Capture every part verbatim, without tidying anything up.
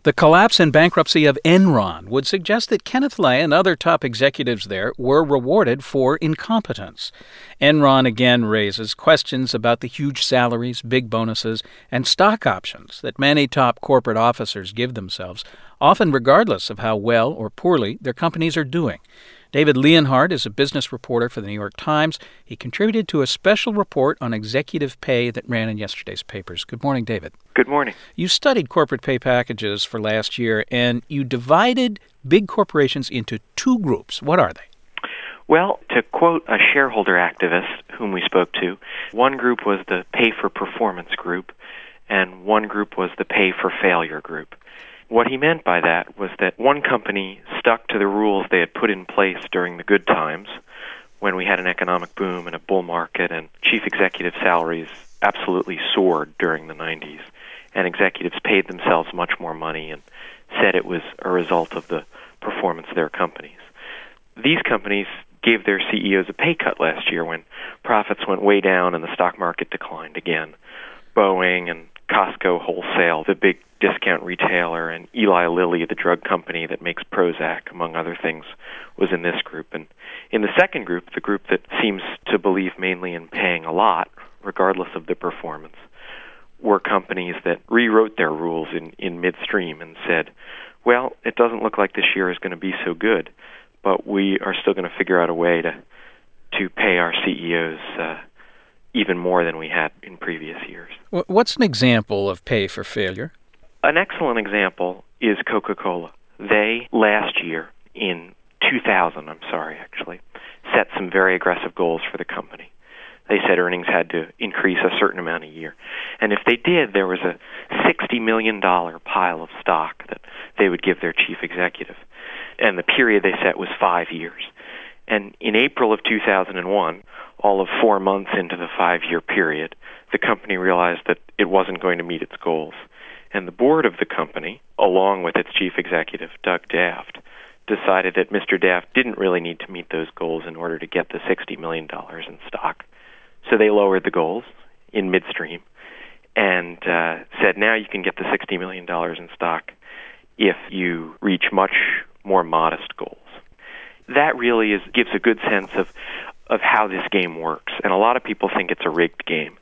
The collapse and bankruptcy of Enron would suggest that Kenneth Lay and other top executives there were rewarded for incompetence. Enron again raises questions about the huge salaries, big bonuses, and stock options that many top corporate officers give themselves, often regardless of how well or poorly their companies are doing. David Leonhardt is a business reporter for the New York Times. He contributed to a special report on executive pay that ran in yesterday's papers. Good morning, David. Good morning. You studied corporate pay packages for last year, and you divided big corporations into two groups. What are they? Well, to quote a shareholder activist whom we spoke to, one group was the pay for performance group, and one group was the pay for failure group. What he meant by that was that one company stuck to the rules they had put in place during the good times, when we had an economic boom and a bull market, and chief executive salaries absolutely soared during the nineties, and executives paid themselves much more money and said it was a result of the performance of their companies. These companies gave their C E Os a pay cut last year when profits went way down and the stock market declined again. Boeing and Costco Wholesale, the big discount retailer, and Eli Lilly, the drug company that makes Prozac, among other things, was in this group. And in the second group, the group that seems to believe mainly in paying a lot, regardless of the performance, were companies that rewrote their rules in, in midstream and said, well, it doesn't look like this year is going to be so good, but we are still going to figure out a way to, to pay our C E Os uh, even more than we had in previous years. What's an example of pay for failure? An excellent example is Coca-Cola. They, last year, in two thousand, I'm sorry, actually, set some very aggressive goals for the company. They said earnings had to increase a certain amount a year. And if they did, there was a sixty million dollars pile of stock that they would give their chief executive. And the period they set was five years. And in April of two thousand one, all of four months into the five-year period, the company realized that it wasn't going to meet its goals. And the board of the company, along with its chief executive, Doug Daft, decided that Mister Daft didn't really need to meet those goals in order to get the sixty million dollars in stock. So they lowered the goals in midstream and uh, said, now you can get the sixty million dollars in stock if you reach much more modest goals. That really is gives a good sense of, of how this game works. And a lot of people think it's a rigged game.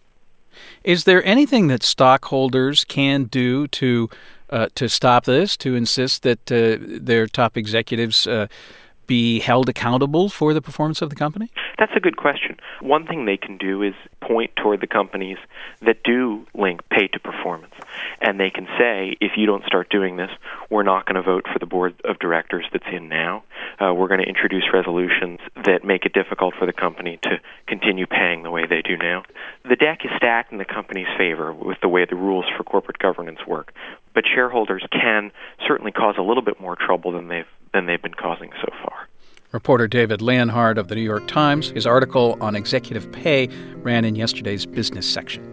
Is there anything that stockholders can do to uh, to stop this, to insist that uh, their top executives uh, be held accountable for the performance of the company? That's a good question. One thing they can do is point toward the companies that do link pay to performance. And they can say, if you don't start doing this, we're not going to vote for the board of directors that's in now. Uh, we're going to introduce resolutions that make it difficult for the company to continue paying the way they do now. The deck is stacked in the company's favor with the way the rules for corporate governance work. But shareholders can certainly cause a little bit more trouble than they've than they've been causing so far. Reporter David Leonhardt of the New York Times. His article on executive pay ran in yesterday's business section.